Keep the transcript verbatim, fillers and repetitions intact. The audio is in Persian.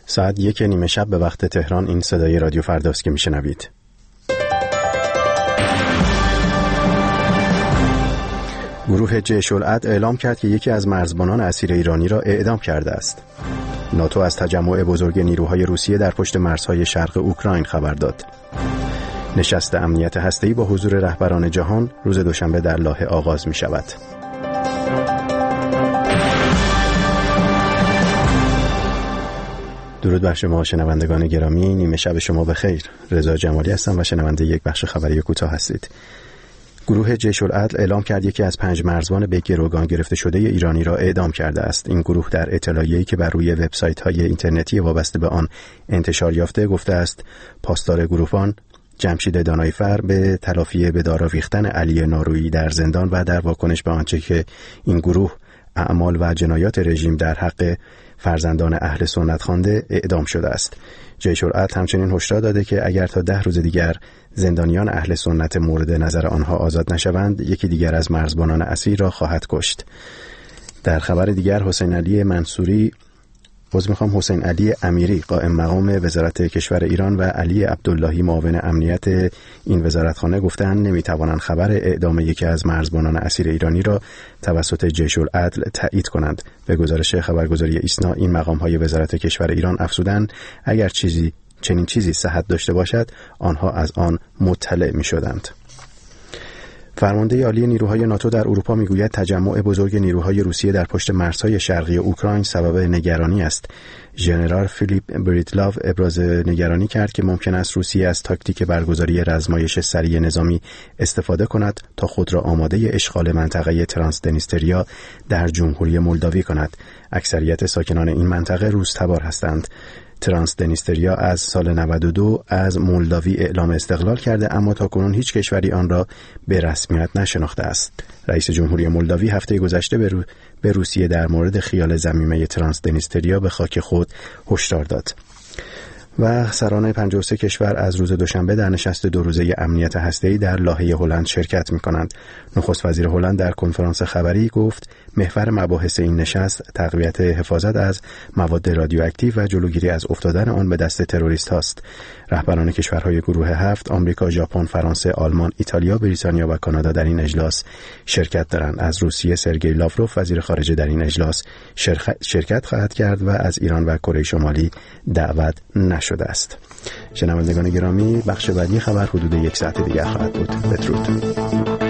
ساعت یک نیمه شب به وقت تهران این صدای رادیو فرداست که میشنوید. گروه جیش العدل اعلام کرد که یکی از مرزبانان اسیر ایرانی را اعدام کرده است. ناتو از تجمع بزرگ نیروهای روسیه در پشت مرزهای شرق اوکراین خبر داد. نشست امنیت هسته‌ای با حضور رهبران جهان روز دوشنبه در لاهه آغاز می شود. درود بر شما شنوندگان گرامی، نیمه شب شما بخیر. رضا جمالی هستم و شنونده یک بخش خبری کوتاه هستید. گروه جیش العدل اعلام کرد یکی از پنج مرزبان به گروگان گرفته شده ایرانی را اعدام کرده است. این گروه در اطلاعیه‌ای که بر روی وبسایت‌های اینترنتی وابسته به آن انتشار یافته گفته است پاسدار گروهان جمشید دانایفر به تلافی به دار آویختن علی نارویی در زندان و در واکنش به آنچه که این گروه اعمال و جنایات رژیم در حق فرزندان اهل سنت خوانده اعدام شده است. جیش العدل همچنین هشدار داده که اگر تا ده روز دیگر زندانیان اهل سنت مورد نظر آنها آزاد نشوند، یکی دیگر از مرزبانان اسیر را خواهد کشت. در خبر دیگر حسین علی منصوری عذر میخوام حسین علی امیری قائم مقام وزارت کشور ایران و علی عبداللهی معاون امنیت این وزارتخانه گفتند نمیتوانند خبر اعدام یکی از مرزبانان اسیر ایرانی را توسط جیش العدل تایید کنند. به گزارش خبرگزاری ایسنا این مقام‌های وزارت کشور ایران افزودند اگر چیزی چنین چیزی صحت داشته باشد آنها از آن مطلع میشدند. فرمانده عالی نیروهای ناتو در اروپا میگوید تجمع بزرگ نیروهای روسیه در پشت مرزهای شرقی اوکراین سبب نگرانی است. ژنرال فیلیپ بریتلاو ابراز نگرانی کرد که ممکن است روسیه از تاکتیک برگزاری رزمایش سریع نظامی استفاده کند تا خود را آماده اشغال منطقه ترانسدنیستریا در جمهوری مولداوی کند. اکثریت ساکنان این منطقه روس‌تبار هستند. ترانسدنیستریا از سال نود و دو از مولداوی اعلام استقلال کرده اما تاکنون هیچ کشوری آن را به رسمیت نشناخته است. رئیس جمهوری مولداوی هفته گذشته به, رو... به روسیه در مورد خیال ضمیمه ترانسدنیستریا به خاک خود هشدار داد. و سران پنجاه و سه کشور از روز دوشنبه در نشست دو روزه امنیت هسته‌ای در لاهه هلند شرکت می‌کنند. نخست وزیر هلند در کنفرانس خبری گفت محور مباحث این نشست تقویت حفاظت از مواد رادیواکتیو و جلوگیری از افتادن آن به دست تروریست هاست. رهبران کشورهای گروه هفت آمریکا، ژاپن، فرانسه، آلمان، ایتالیا، بریتانیا و کانادا در این اجلاس شرکت دارند. از روسیه سرگئی لاوروف وزیر خارجه در این اجلاس شرکت خواهد کرد و از ایران و کره شمالی دعوت نشده است. شنوندگان گرامی، بخش بعدی خبر حدود یک ساعت دیگر خواهد بود. بدرود.